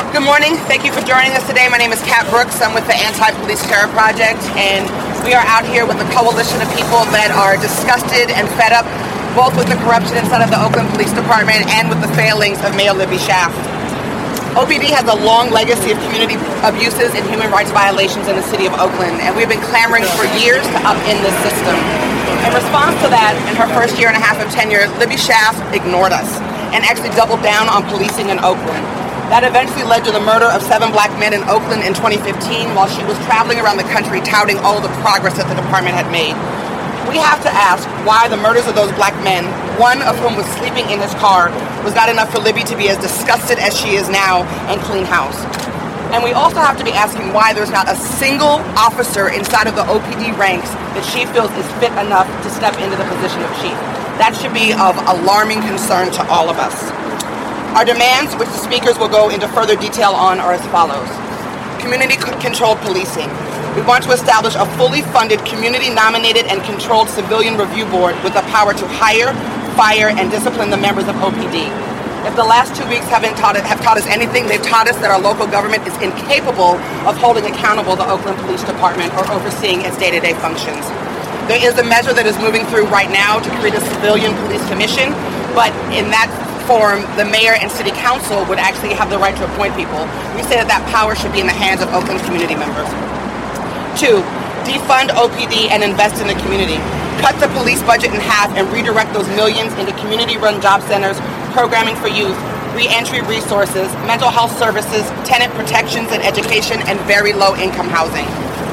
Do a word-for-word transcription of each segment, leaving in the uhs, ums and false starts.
Good morning. Thank you for joining us today. My name is Kat Brooks. I'm with the Anti-Police Terror Project, and we are out here with a coalition of people that are disgusted and fed up both with the corruption inside of the Oakland Police Department and with the failings of Mayor Libby Schaaf. O P D has a long legacy of community abuses and human rights violations in the city of Oakland, and we've been clamoring for years to upend this system. In response to that, in her first year and a half of tenure, Libby Schaaf ignored us and actually doubled down on policing in Oakland. That eventually led to the murder of seven black men in Oakland in twenty fifteen while she was traveling around the country touting all the progress that the department had made. We have to ask why the murders of those black men, one of whom was sleeping in his car, was not enough for Libby to be as disgusted as she is now and clean house. And we also have to be asking why there's not a single officer inside of the O P D ranks that she feels is fit enough to step into the position of chief. That should be of alarming concern to all of us. Our demands, which the speakers will go into further detail on, are as follows. Community-controlled policing. We want to establish a fully funded, community-nominated and controlled civilian review board with the power to hire, fire, and discipline the members of O P D. If the last two weeks haven't taught it, have taught us anything, they've taught us that our local government is incapable of holding accountable the Oakland Police Department or overseeing its day-to-day functions. There is a measure that is moving through right now to create a civilian police commission, but in that form, the mayor and city council would actually have the right to appoint people. We say that that power should be in the hands of Oakland community members. Two, defund O P D and invest in the community. Cut the police budget in half and redirect those millions into community-run job centers, programming for youth, re-entry resources, mental health services, tenant protections and education, and very low-income housing.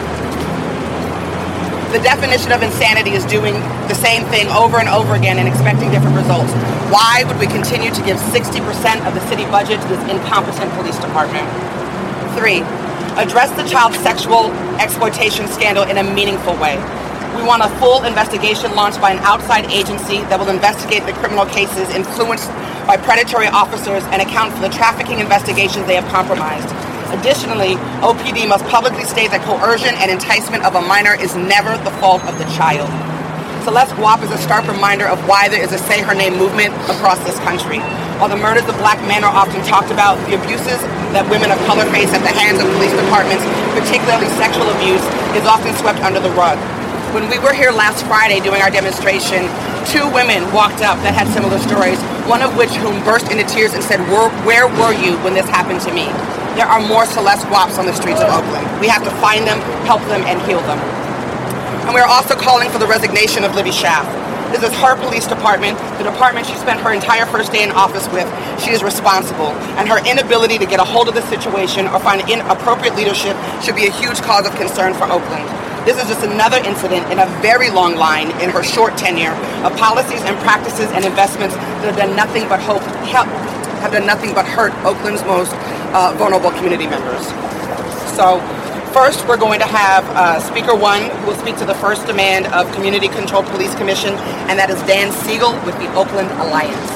The definition of insanity is doing the same thing over and over again and expecting different results. Why would we continue to give sixty percent of the city budget to this incompetent police department? Three, address the child sexual exploitation scandal in a meaningful way. We want a full investigation launched by an outside agency that will investigate the criminal cases influenced by predatory officers and account for the trafficking investigations they have compromised. Additionally, O P D must publicly state that coercion and enticement of a minor is never the fault of the child. Celeste Guap is a stark reminder of why there is a Say Her Name movement across this country. While the murders of black men are often talked about, the abuses that women of color face at the hands of police departments, particularly sexual abuse, is often swept under the rug. When we were here last Friday doing our demonstration, two women walked up that had similar stories, one of which whom burst into tears and said, "Where were you when this happened to me?" There are more Celeste Guaps on the streets of Oakland. We have to find them, help them, and heal them. And we are also calling for the resignation of Libby Schaaf. This is her police department, the department she spent her entire first day in office with. She is responsible, and her inability to get a hold of the situation or find inappropriate leadership should be a huge cause of concern for Oakland. This is just another incident in a very long line in her short tenure of policies and practices and investments that have done nothing but hope, help, have done nothing but hurt Oakland's most uh, vulnerable community members. So, first, we're going to have uh, Speaker One, who will speak to the first demand of Community Controlled Police Commission, and that is Dan Siegel with the Oakland Alliance.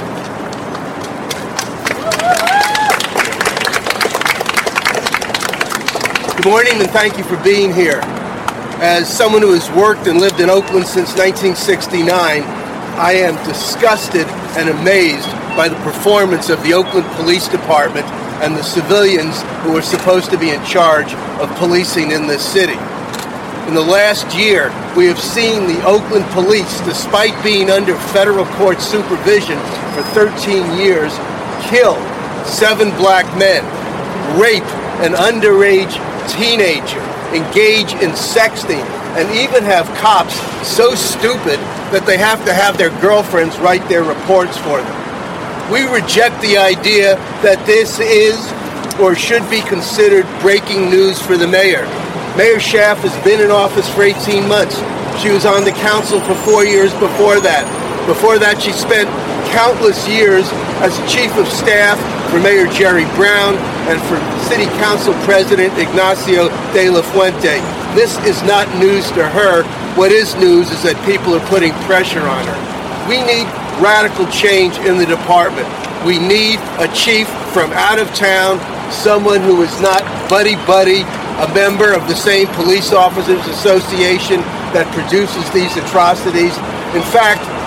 Good morning, and thank you for being here. As someone who has worked and lived in Oakland since nineteen sixty-nine, I am disgusted and amazed by the performance of the Oakland Police Department and the civilians who are supposed to be in charge of policing in this city. In the last year, we have seen the Oakland Police, despite being under federal court supervision for thirteen years, kill seven black men, rape an underage teenager, engage in sexting, and even have cops so stupid that they have to have their girlfriends write their reports for them. We reject the idea that this is or should be considered breaking news for the mayor. Mayor Schaaf has been in office for eighteen months. She was on the council for four years before that. Before that, she spent countless years as chief of staff for Mayor Jerry Brown and for City Council President Ignacio de la Fuente. This is not news to her. What is news is that people are putting pressure on her. We need radical change in the department. We need a chief from out of town, someone who is not buddy-buddy, a member of the same police officers association that produces these atrocities. In fact,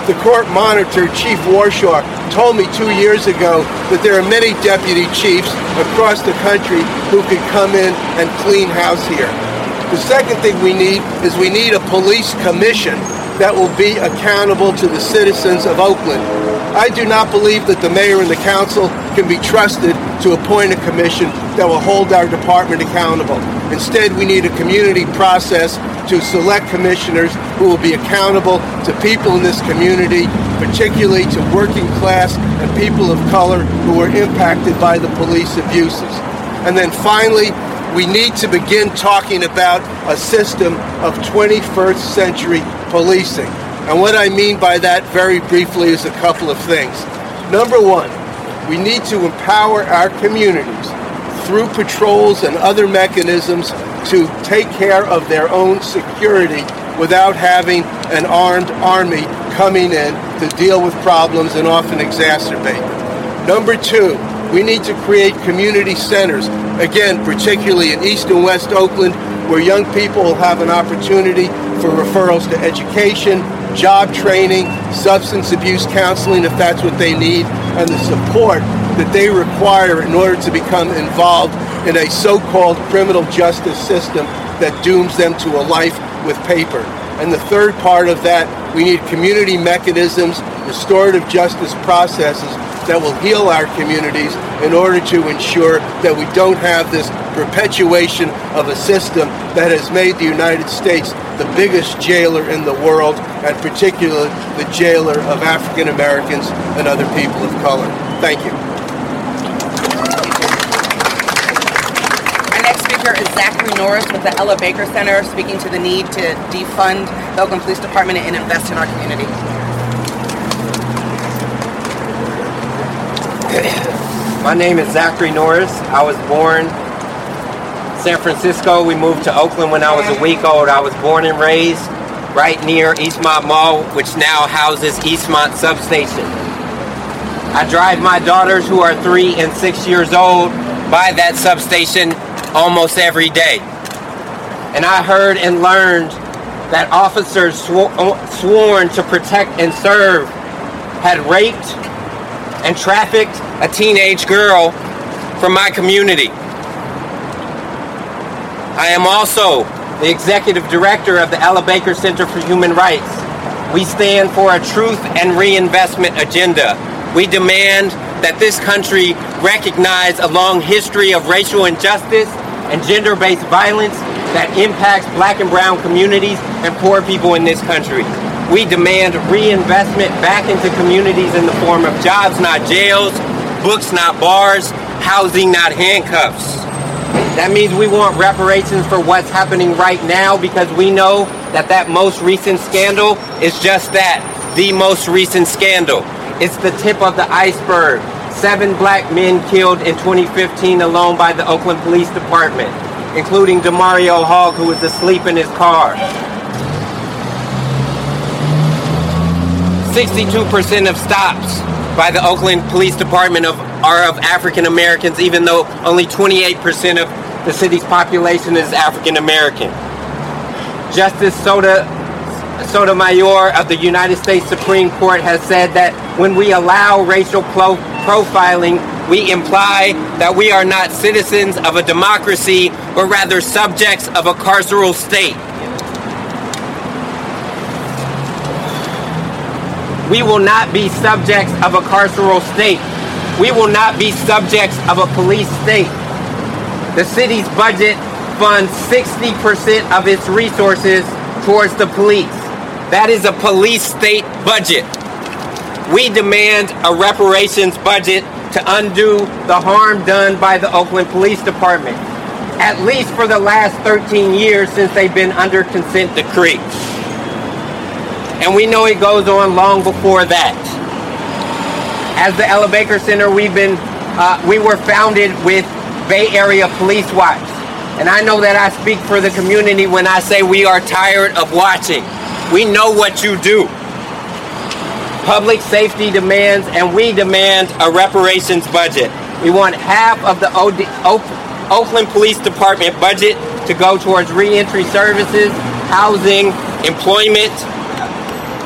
The court monitor, Chief Warshaw, told me two years ago that there are many deputy chiefs across the country who could come in and clean house here. The second thing we need is we need a police commission that will be accountable to the citizens of Oakland. I do not believe that the mayor and the council can be trusted to appoint a commission that will hold our department accountable. Instead, we need a community process to select commissioners who will be accountable to people in this community, particularly to working class and people of color who are impacted by the police abuses. And then finally, we need to begin talking about a system of twenty-first century policing. And what I mean by that very briefly is a couple of things. Number one, we need to empower our communities through patrols and other mechanisms to take care of their own security without having an armed army coming in to deal with problems and often exacerbate them. Number two, we need to create community centers, again, particularly in East and West Oakland, where young people will have an opportunity for referrals to education, job training, substance abuse counseling if that's what they need, and the support that they require in order to become involved in a so-called criminal justice system that dooms them to a life with paper. And the third part of that, we need community mechanisms, restorative justice processes that will heal our communities in order to ensure that we don't have this perpetuation of a system that has made the United States the biggest jailer in the world, and particularly the jailer of African Americans and other people of color. Thank you. Our next speaker is Zachary Norris with the Ella Baker Center, speaking to the need to defund the Oakland Police Department and invest in our community. My name is Zachary Norris. I was born in San Francisco. We moved to Oakland when I was a week old. I was born and raised right near Eastmont Mall, which now houses Eastmont Substation. I drive my daughters, who are three and six years old, by that substation almost every day. And I heard and learned that officers sw- sworn to protect and serve had raped and trafficked a teenage girl from my community. I am also the executive director of the Ella Baker Center for Human Rights. We stand for a truth and reinvestment agenda. We demand that this country recognize a long history of racial injustice and gender-based violence that impacts black and brown communities and poor people in this country. We demand reinvestment back into communities in the form of jobs, not jails, books, not bars, housing, not handcuffs. That means we want reparations for what's happening right now, because we know that that most recent scandal is just that, the most recent scandal. It's the tip of the iceberg. Seven black men killed in twenty fifteen alone by the Oakland Police Department, including Demario Hogg, who was asleep in his car. sixty-two percent of stops by the Oakland Police Department of, are of African Americans, even though only twenty-eight percent of the city's population is African American. Justice Soda, Sotomayor of the United States Supreme Court has said that when we allow racial pro- profiling, we imply that we are not citizens of a democracy, but rather subjects of a carceral state. We will not be subjects of a carceral state. We will not be subjects of a police state. The city's budget funds sixty percent of its resources towards the police. That is a police state budget. We demand a reparations budget to undo the harm done by the Oakland Police Department, at least for the last thirteen years since they've been under consent decree. And we know it goes on long before that. As the Ella Baker Center, we've been, uh, we were founded with Bay Area Police Watch. And I know that I speak for the community when I say we are tired of watching. We know what you do. Public safety demands, and we demand a reparations budget. We want half of the O D, o- Oakland Police Department budget to go towards reentry services, housing, employment,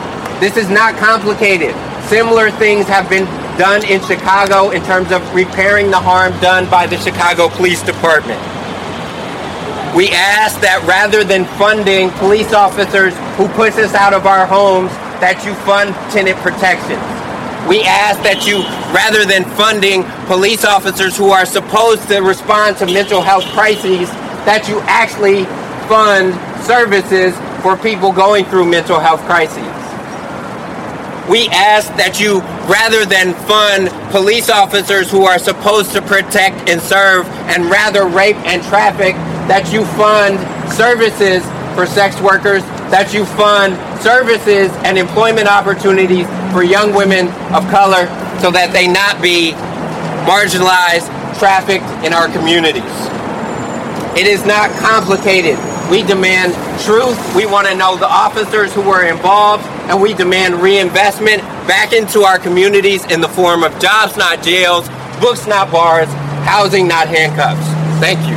This is not complicated. Similar things have been done in Chicago in terms of repairing the harm done by the Chicago Police Department. We ask that rather than funding police officers who push us out of our homes, that you fund tenant protections. We ask that you, rather than funding police officers who are supposed to respond to mental health crises, that you actually fund services for people going through mental health crises. We ask that you, rather than fund police officers who are supposed to protect and serve and rather rape and traffic, that you fund services for sex workers, that you fund services and employment opportunities for young women of color so that they not be marginalized, trafficked in our communities. It is not complicated. We demand truth. We want to know the officers who were involved, and we demand reinvestment back into our communities in the form of jobs, not jails, books, not bars, housing, not handcuffs. Thank you.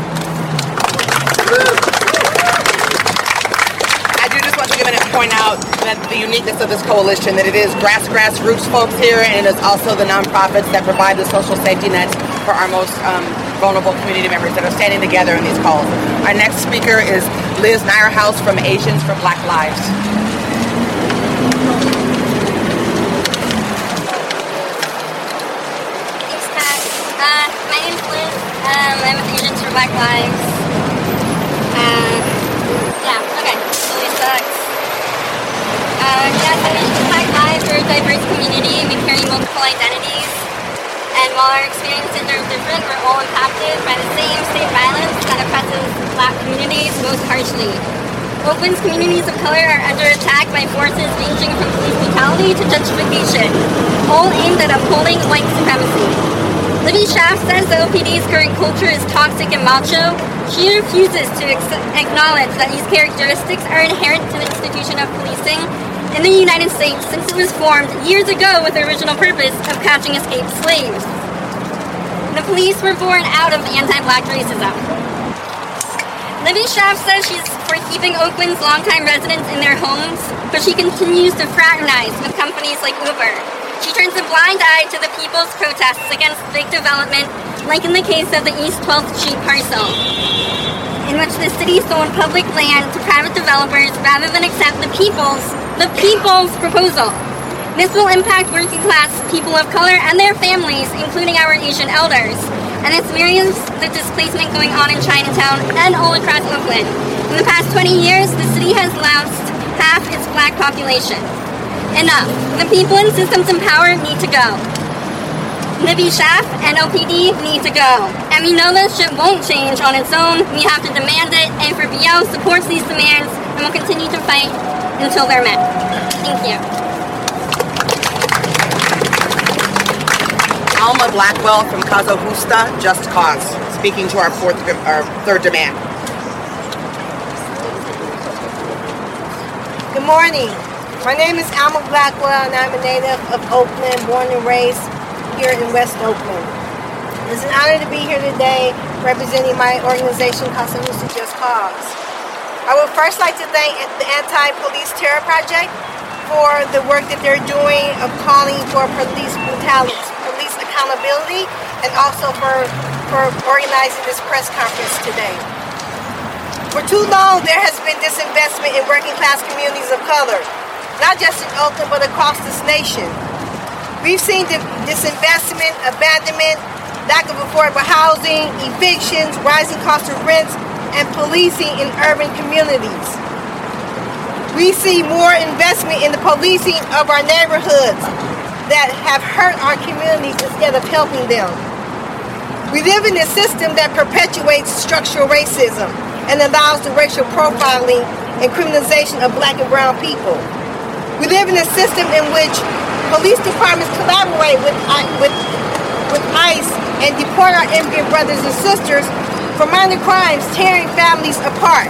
I do just want to give a minute to point out that the uniqueness of this coalition, that it is grass, grassroots folks here, and it is also the nonprofits that provide the social safety nets for our most um, vulnerable community members that are standing together in these calls. Our next speaker is Liz Nyerhouse from Asians for Black Lives. Thanks, Pat. Uh, my name's Liz. Um, I'm with Asians for Black Lives. Uh, yeah, okay. Totally sucks. Uh, yeah, so Asians for Black Lives are a diverse community. We carry multiple identities. And while our experiences are different, we're all impacted by the same state violence that oppresses Black communities most harshly. Oakland's communities of color are under attack by forces ranging from police brutality to gentrification, all aimed at upholding white supremacy. Libby Schaaf says the O P D's current culture is toxic and macho. She refuses to ex- acknowledge that these characteristics are inherent to the institution of policing in the United States since it was formed years ago with the original purpose of catching escaped slaves. The police were born out of anti-Black racism. Libby Schaaf says she's for keeping Oakland's longtime residents in their homes, but she continues to fraternize with companies like Uber. She turns a blind eye to the people's protests against big development, like in the case of the East twelfth Street parcel, in which the city sold public land to private developers rather than accept the people's the people's proposal. This will impact working class people of color and their families, including our Asian elders. And it's mirrors the displacement going on in Chinatown and all across Oakland. In the past twenty years, the city has lost half its Black population. Enough. The people and systems in power need to go. Libby Schaaf and O P D need to go. And we know this shit won't change on its own. We have to demand it, and for B L supports these demands and will continue to fight until they're met. Thank you. Alma Blackwell from Caso Justa, Just Cause, speaking to our fourth, our third demand. Good morning. My name is Alma Blackwell, and I'm a native of Oakland, born and raised here in West Oakland. It's an honor to be here today representing my organization, Caso Justa, Just Cause. I would first like to thank the Anti-Police Terror Project for the work that they're doing of calling for police brutality, police accountability, and also for, for organizing this press conference today. For too long, there has been disinvestment in working class communities of color, not just in Oakland, but across this nation. We've seen disinvestment, abandonment, lack of affordable housing, evictions, rising cost of rents, and policing in urban communities. We see more investment in the policing of our neighborhoods that have hurt our communities instead of helping them. We live in a system that perpetuates structural racism and allows the racial profiling and criminalization of Black and brown people. We live in a system in which police departments collaborate with, with, with ICE and deport our immigrant brothers and sisters for minor crimes, tearing families apart.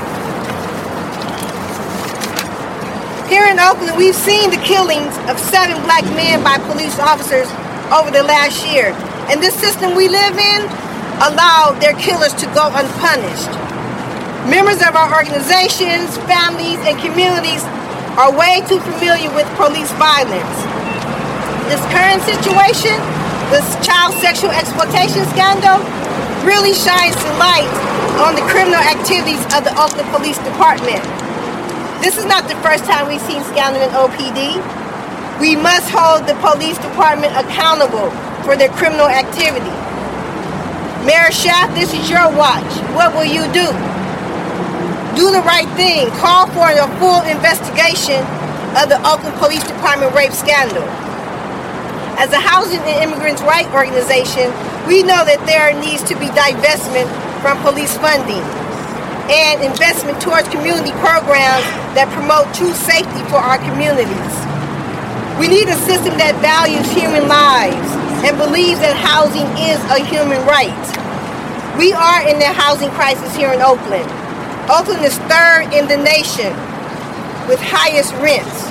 Here in Oakland, we've seen the killings of seven Black men by police officers over the last year. And this system we live in allowed their killers to go unpunished. Members of our organizations, families, and communities are way too familiar with police violence. This current situation, this child sexual exploitation scandal, really shines the light on the criminal activities of the Oakland Police Department. This is not the first time we've seen scandal in O P D. We must hold the police department accountable for their criminal activity. Mayor Schaaf, this is your watch. What will you do? Do the right thing. Call for a full investigation of the Oakland Police Department rape scandal. As a housing and immigrants' rights organization, we know that there needs to be divestment from police funding and investment towards community programs that promote true safety for our communities. We need a system that values human lives and believes that housing is a human right. We are in the housing crisis here in Oakland. Oakland is third in the nation with highest rents.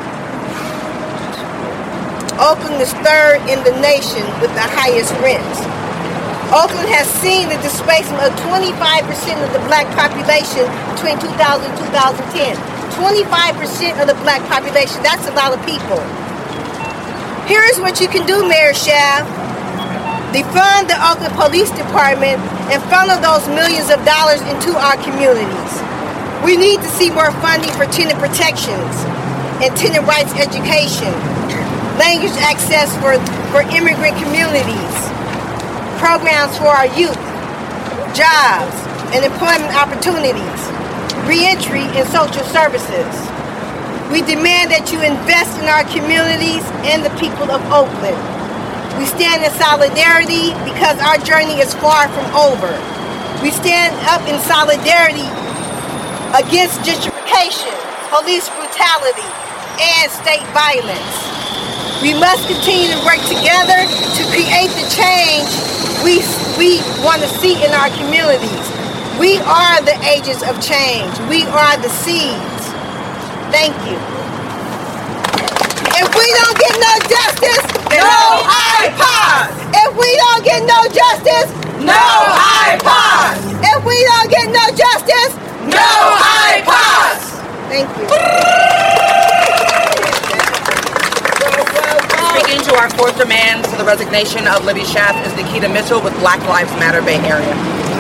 Oakland is third in the nation with the highest rents. Oakland has seen the displacement of twenty-five percent of the black population between two thousand and two thousand ten. twenty-five percent of the black population, that's a lot of people. Here's what you can do, Mayor Schaaf. Defund the Oakland Police Department and funnel those millions of dollars into our communities. We need to see more funding for tenant protections and tenant rights education, language access for, for immigrant communities, programs for our youth, jobs and employment opportunities, reentry and social services. We demand that you invest in our communities and the people of Oakland. We stand in solidarity because our journey is far from over. We stand up in solidarity against gentrification, police brutality, and state violence. We must continue to work together to create the change we, we want to see in our communities. We are the agents of change. We are the seeds. Thank you. If we don't get no justice, no iPods! If we don't get no justice, no iPods! If we don't get no justice, no iPods! Thank you. Speaking to our fourth demand for the resignation of Libby Schaaf is Nikita Mitchell with Black Lives Matter Bay Area.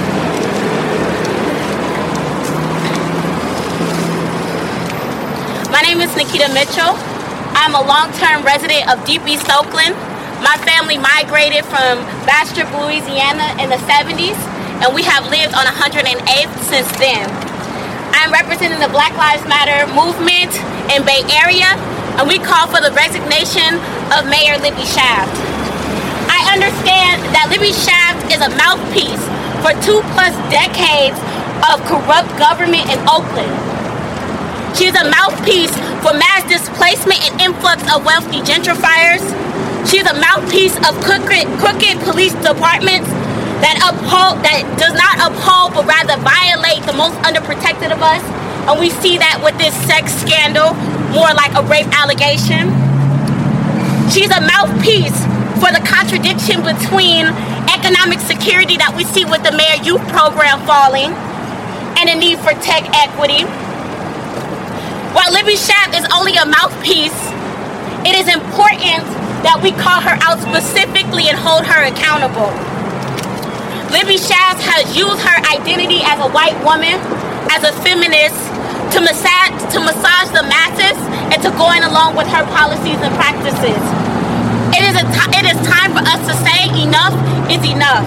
My name is Nikita Mitchell. I'm a long-term resident of Deep East Oakland. My family migrated from Bastrop, Louisiana in the seventies, and we have lived on one hundred eighth since then. I'm representing the Black Lives Matter movement in Bay Area, and we call for the resignation of Mayor Libby Schaaf. I understand that Libby Schaaf is a mouthpiece for two plus decades of corrupt government in Oakland. She is a mouthpiece for mass displacement and influx of wealthy gentrifiers. She is a mouthpiece of crooked, crooked police departments that uphold, that does not uphold, but rather violate the most underprotected of us. And we see that with this sex scandal, more like a rape allegation. She's a mouthpiece for the contradiction between economic security that we see with the Mayor Youth Program falling and the need for tech equity. While Libby Schaaf is only a mouthpiece, it is important that we call her out specifically and hold her accountable. Libby Schaaf has used her identity as a white woman, as a feminist, to massage, to massage the masses and to going along with her policies and practices. It is, a t- it is time for us to say enough is enough.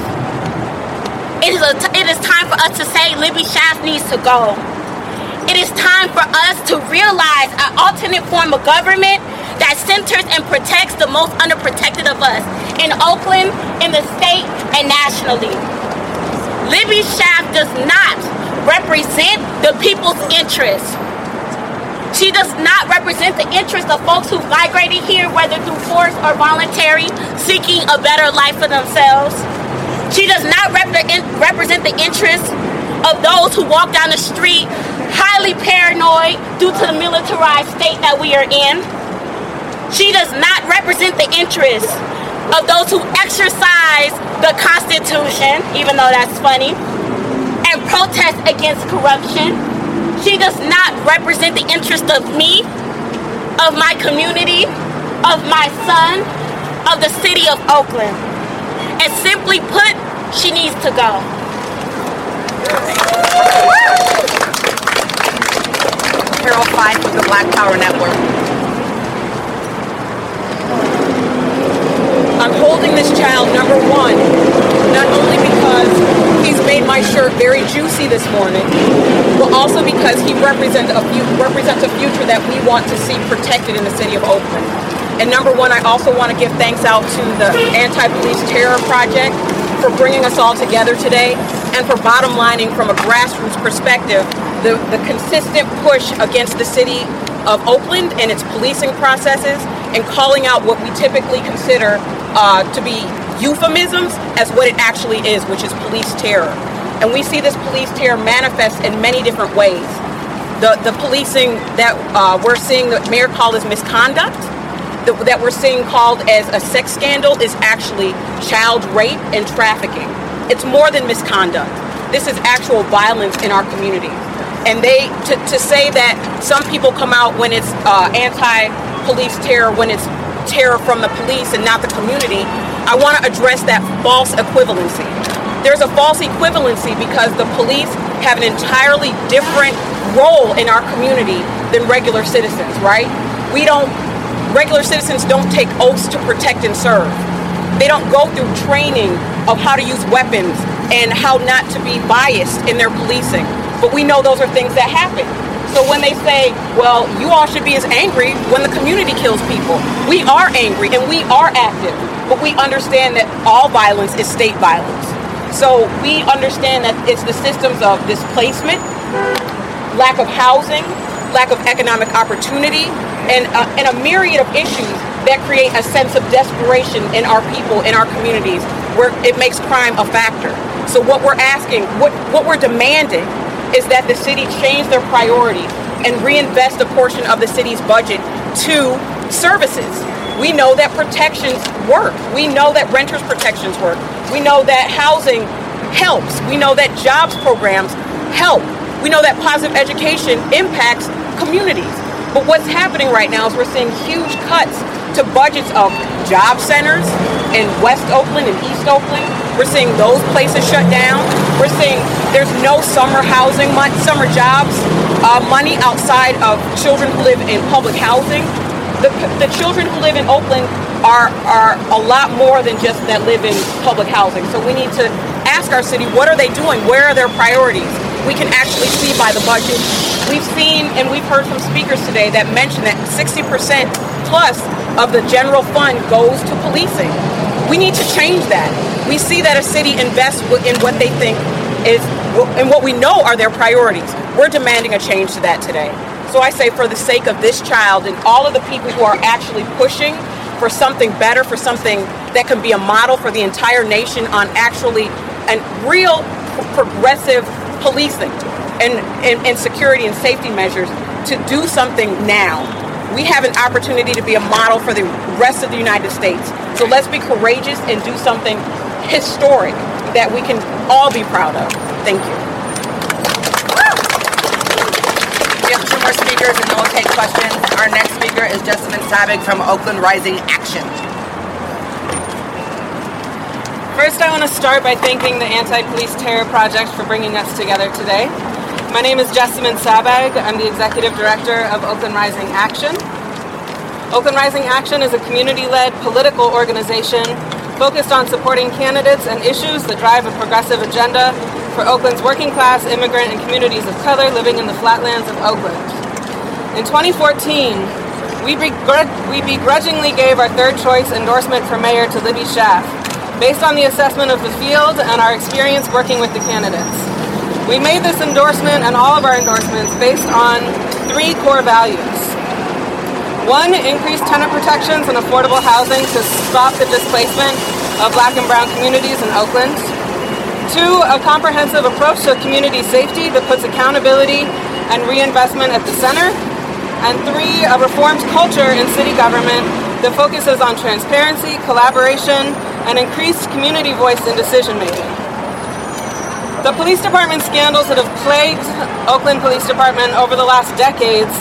It is, a t- it is time for us to say Libby Schaaf needs to go. It is time for us to realize an alternate form of government that centers and protects the most underprotected of us in Oakland, in the state, and nationally. Libby Schaaf does not represent the people's interests. She does not represent the interests of folks who migrated here, whether through force or voluntary, seeking a better life for themselves. She does not rep- represent the interests of those who walk down the street highly paranoid due to the militarized state that we are in. She does not represent the interests of those who exercise the Constitution, even though that's funny, and protest against corruption. She does not represent the interest of me of my community, of my son, of the city of Oakland. And simply put, she needs to go. Carol Fife with the Black Power Network. I'm holding this child, number one, not only because he's made my shirt very juicy this morning, but also because he represents a, fu- represents a future that we want to see protected in the city of Oakland. And number one, I also want to give thanks out to the Anti-Police Terror Project for bringing us all together today, and for bottom lining from a grassroots perspective the, the consistent push against the city of Oakland and its policing processes, and calling out what we typically consider uh, to be euphemisms as what it actually is, which is police terror. And we see this police terror manifest in many different ways. The, the policing that uh, we're seeing the mayor call as misconduct, the, that we're seeing called as a sex scandal, is actually child rape and trafficking. It's more than misconduct. This is actual violence in our community. And they, to, to say that some people come out when it's uh, anti-police terror, when it's terror from the police and not the community, I want to address that false equivalency. There's a false equivalency because the police have an entirely different role in our community than regular citizens, right? We don't, regular citizens don't take oaths to protect and serve. They don't go through training of how to use weapons and how not to be biased in their policing. But we know those are things that happen. So when they say, well, you all should be as angry when the community kills people, we are angry and we are active, but we understand that all violence is state violence. So we understand that it's the systems of displacement, lack of housing, lack of economic opportunity, and, uh, and a myriad of issues that create a sense of desperation in our people, in our communities, where it makes crime a factor. So what we're asking, what, what we're demanding is that the city change their priorities and reinvest a portion of the city's budget to services. We know that protections work. We know that renters protections work. We know that housing helps. We know that jobs programs help. We know that positive education impacts communities. But what's happening right now is we're seeing huge cuts to budgets of job centers in West Oakland and East Oakland. We're seeing those places shut down. We're seeing there's no summer housing, summer jobs, uh, money outside of children who live in public housing. The, the children who live in Oakland are, are a lot more than just that live in public housing. So we need to ask our city, what are they doing? Where are their priorities? We can actually see by the budget. We've seen and we've heard from speakers today that mention that sixty percent plus of the general fund goes to policing. We need to change that. We see that a city invests in what they think is, and what we know are their priorities. We're demanding a change to that today. So I say, for the sake of this child and all of the people who are actually pushing for something better, for something that can be a model for the entire nation on actually and real progressive policing and, and, and security and safety measures, to do something now. We have an opportunity to be a model for the rest of the United States. So let's be courageous and do something historic that we can all be proud of. Thank you. We have two more speakers and then we'll take questions. Our next speaker is Jessamine Sabag from Oakland Rising Action. First, I want to start by thanking the Anti-Police Terror Project for bringing us together today. My name is Jessamine Sabag. I'm the Executive Director of Oakland Rising Action. Oakland Rising Action is a community-led political organization focused on supporting candidates and issues that drive a progressive agenda for Oakland's working class, immigrant, and communities of color living in the flatlands of Oakland. In twenty fourteen, we, begr- we begrudgingly gave our third choice endorsement for mayor to Libby Schaaf, based on the assessment of the field and our experience working with the candidates. We made this endorsement and all of our endorsements based on three core values. One, increased tenant protections and affordable housing to stop the displacement of Black and brown communities in Oakland. Two, a comprehensive approach to community safety that puts accountability and reinvestment at the center. And three, a reformed culture in city government that focuses on transparency, collaboration, and increased community voice in decision-making. The police department scandals that have plagued Oakland Police Department over the last decades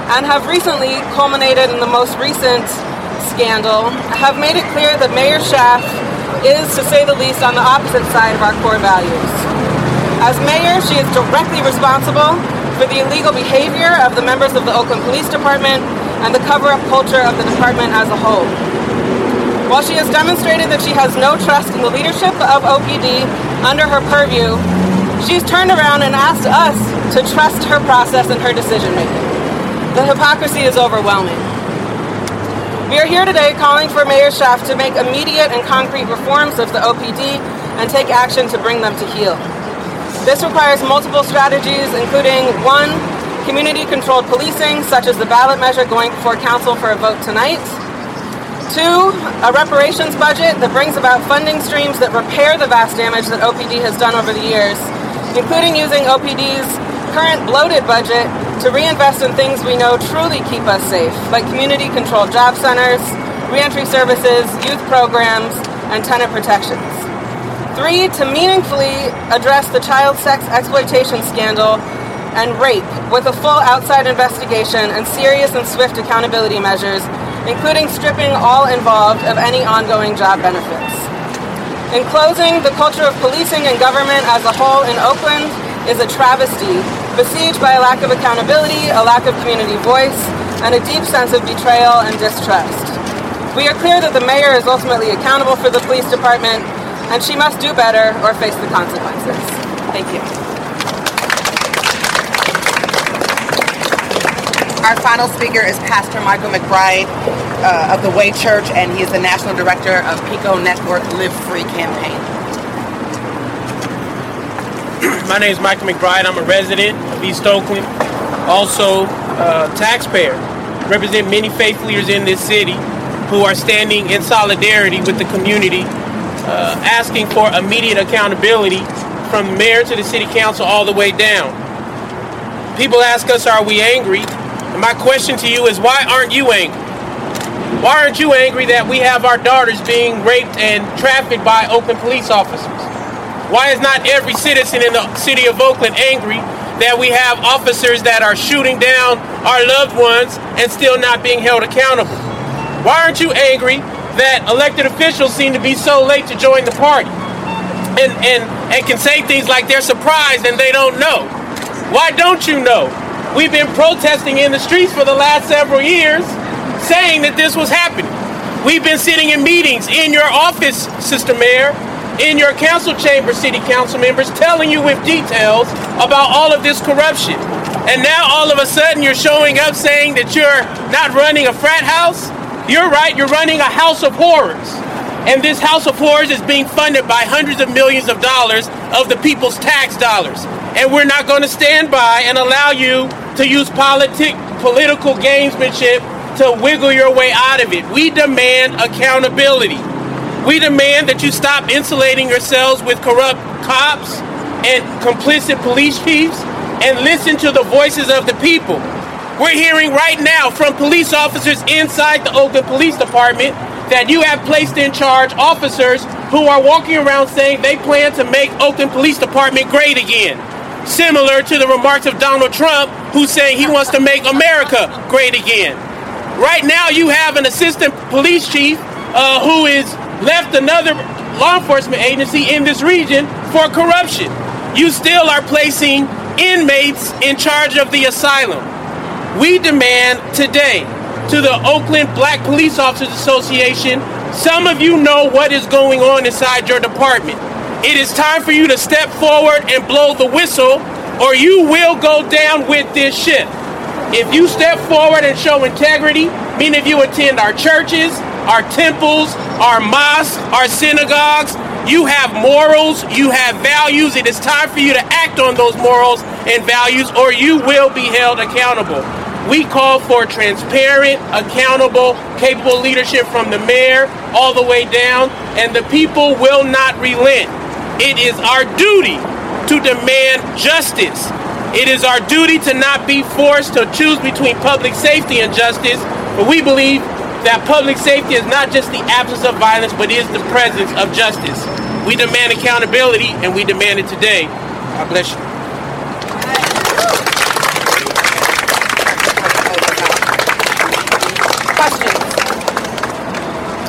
and have recently culminated in the most recent scandal, have made it clear that Mayor Schaaf is, to say the least, on the opposite side of our core values. As mayor, she is directly responsible for the illegal behavior of the members of the Oakland Police Department and the cover-up culture of the department as a whole. While she has demonstrated that she has no trust in the leadership of O P D under her purview, she's turned around and asked us to trust her process and her decision-making. The hypocrisy is overwhelming. We are here today calling for Mayor Schaaf to make immediate and concrete reforms of the O P D and take action to bring them to heel. This requires multiple strategies, including one, community-controlled policing, such as the ballot measure going before council for a vote tonight. Two, a reparations budget that brings about funding streams that repair the vast damage that O P D has done over the years, including using O P D's current bloated budget to reinvest in things we know truly keep us safe, like community-controlled job centers, reentry services, youth programs, and tenant protections. Three, to meaningfully address the child sex exploitation scandal and rape with a full outside investigation and serious and swift accountability measures, including stripping all involved of any ongoing job benefits. In closing, the culture of policing and government as a whole in Oakland is a travesty, besieged by a lack of accountability, a lack of community voice, and a deep sense of betrayal and distrust. We are clear that the mayor is ultimately accountable for the police department, and she must do better or face the consequences. Thank you. Our final speaker is Pastor Michael McBride uh, of the Way Church, and he is the National Director of PICO Network Live Free campaign. My name is Michael McBride. I'm a resident of East Oakland, also a taxpayer. Represent many faith leaders in this city who are standing in solidarity with the community, uh, asking for immediate accountability from the mayor to the city council all the way down. People ask us, are we angry? And my question to you is, why aren't you angry? Why aren't you angry that we have our daughters being raped and trafficked by Oakland police officers? Why is not every citizen in the city of Oakland angry that we have officers that are shooting down our loved ones and still not being held accountable? Why aren't you angry that elected officials seem to be so late to join the party and, and, and can say things like they're surprised and they don't know? Why don't you know? We've been protesting in the streets for the last several years saying that this was happening. We've been sitting in meetings in your office, Sister Mayor, in your council chamber, city council members, telling you with details about all of this corruption. And now all of a sudden you're showing up saying that you're not running a frat house. You're right, you're running a house of horrors. And this house of horrors is being funded by hundreds of millions of dollars of the people's tax dollars. And we're not going to stand by and allow you to use politic, political gamesmanship to wiggle your way out of it. We demand accountability. We demand that you stop insulating yourselves with corrupt cops and complicit police chiefs and listen to the voices of the people. We're hearing right now from police officers inside the Oakland Police Department that you have placed in charge officers who are walking around saying they plan to make Oakland Police Department great again. Similar to the remarks of Donald Trump, who's saying he wants to make America great again. Right now you have an assistant police chief uh, who is left another law enforcement agency in this region for corruption. You still are placing inmates in charge of the asylum. We demand today to the Oakland Black Police Officers Association, some of you know what is going on inside your department. It is time for you to step forward and blow the whistle, or you will go down with this ship. If you step forward and show integrity, meaning if you attend our churches, our temples, our mosques, our synagogues, you have morals, you have values. It is time for you to act on those morals and values, or you will be held accountable. We call for transparent, accountable, capable leadership from the mayor all the way down, and the people will not relent. It is our duty to demand justice. It is our duty to not be forced to choose between public safety and justice, but we believe that public safety is not just the absence of violence, but is the presence of justice. We demand accountability, and we demand it today. God bless you.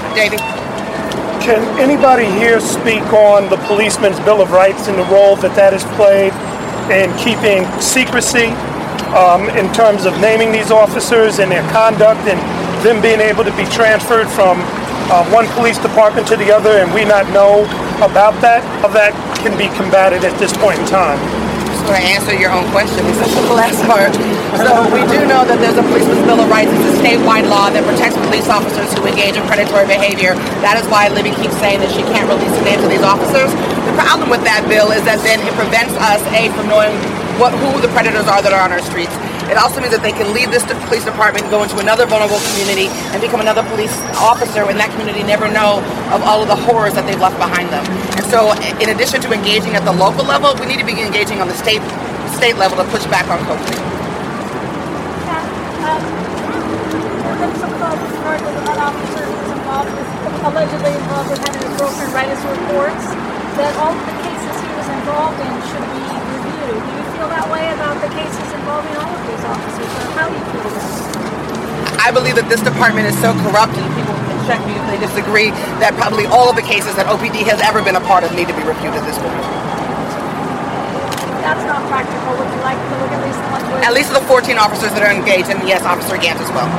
Davey? Can anybody here speak on the policeman's Bill of Rights and the role that that has played in keeping secrecy um, in terms of naming these officers and their conduct and them being able to be transferred from uh, one police department to the other and we not know about that? How that can be combated at this point in time? To answer your own question, except for the last part. So we do know that there's a policeman's Bill of Rights. It's a statewide law that protects police officers who engage in predatory behavior. That is why Libby keeps saying that she can't release the names of these officers. The problem with that bill is that then it prevents us, A, from knowing what who the predators are that are on our streets. It also means that they can leave this police department and go into another vulnerable community and become another police officer, and that community never know of all of the horrors that they've left behind them. And so, in addition to engaging at the local level, we need to be engaging on the state state level to push back on Coakley. Yeah, um, there was some calls this morning with an officer who was involved with, allegedly involved with having his girlfriend write his reports, that all of the cases he was involved in should be reviewed. Do you feel that way about the cases involving all of these officers, or how do you feel about it? I believe that this department is so corrupt, and people can check me if they disagree, that probably all of the cases that O P D has ever been a part of need to be reviewed at this point. That's not practical. Would you like to look at least the ones where... At least the fourteen officers that are engaged, and yes, Officer Gant as well.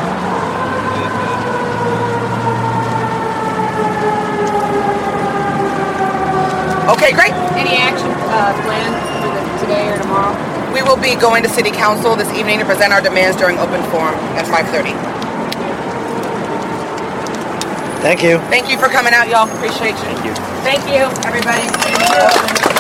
Okay, great. Any action uh, planned today or tomorrow? We will be going to City Council this evening to present our demands during open forum at five thirty. Thank you. Thank you for coming out, y'all. Appreciate you. Thank you. Thank you, everybody.